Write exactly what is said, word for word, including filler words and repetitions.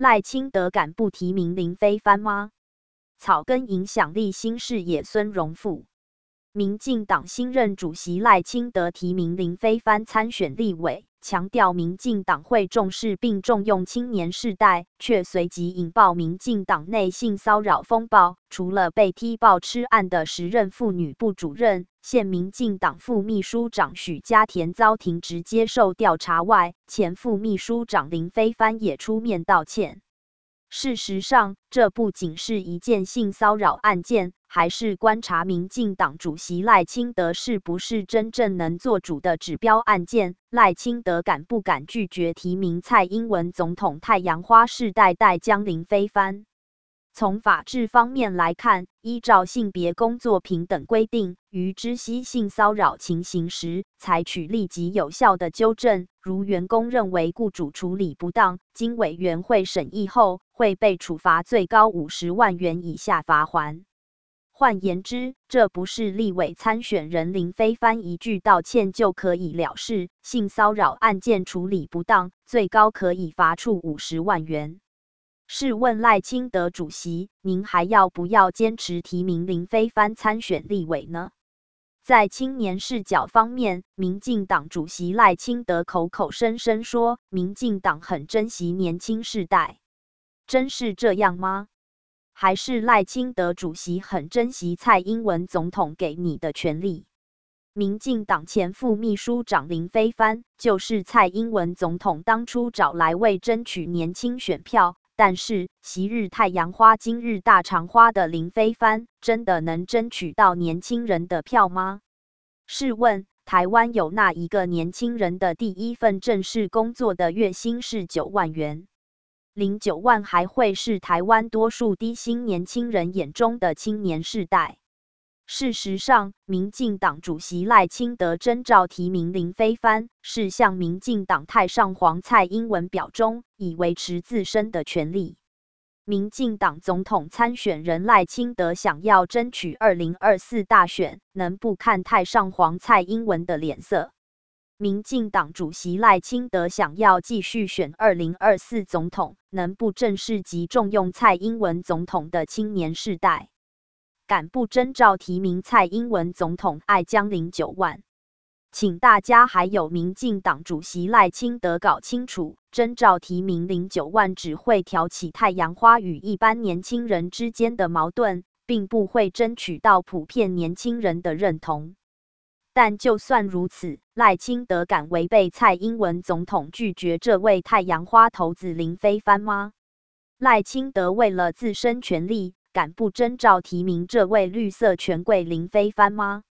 赖清德敢不提名林飞帆吗？草根影响力新视野孙荣富。民进党新任主席赖清德提名林飞帆参选立委，强调民进党会重视并重用青年世代，却随即引爆民进党内性骚扰风暴。除了被踢爆吃案的时任妇女部主任、现民进党副秘书长许家田遭停职接受调查外，前副秘书长林飞帆也出面道歉。事实上，这不仅是一件性骚扰案件，还是观察民进党主席赖清德是不是真正能做主的指标案件。赖清德敢不敢拒绝提名蔡英文总统太阳花世代代将林飞帆？从法制方面来看，依照性别工作平等规定，于知悉性骚扰情形时，采取立即有效的纠正。如员工认为雇主处理不当，经委员会审议后，会被处罚最高五十万元以下罚锾。换言之，这不是立委参选人林飞帆一句道歉就可以了事，性骚扰案件处理不当，最高可以罚处五十万元。试问赖清德主席，您还要不要坚持提名林飞帆参选立委呢？在青年视角方面，民进党主席赖清德口口声声说民进党很珍惜年轻世代，真是这样吗？还是赖清德主席很珍惜蔡英文总统给你的权利？民进党前副秘书长林飞帆就是蔡英文总统当初找来为争取年轻选票，但是昔日太阳花今日大肠花的林飞帆，真的能争取到年轻人的票吗？试问，台湾有哪一个年轻人的第一份正式工作的月薪是九万元？零九万还会是台湾多数低薪年轻人眼中的青年世代？事实上，民进党主席赖清德征召提名林飞帆，是向民进党太上皇蔡英文表忠，以维持自身的权利。民进党总统参选人赖清德想要争取二零二四大选，能不看太上皇蔡英文的脸色？民进党主席赖清德想要继续选二零二四总统，能不正视及重用蔡英文总统的青年世代？敢不征召提名蔡英文总统爱将零九万？请大家还有民进党主席赖清德搞清楚，征召提名零九万只会挑起太阳花与一般年轻人之间的矛盾，并不会争取到普遍年轻人的认同。但就算如此，赖清德敢违背蔡英文总统拒绝这位太阳花头子林飞帆吗？赖清德为了自身权利，敢不征召提名这位绿色权贵林飞帆吗？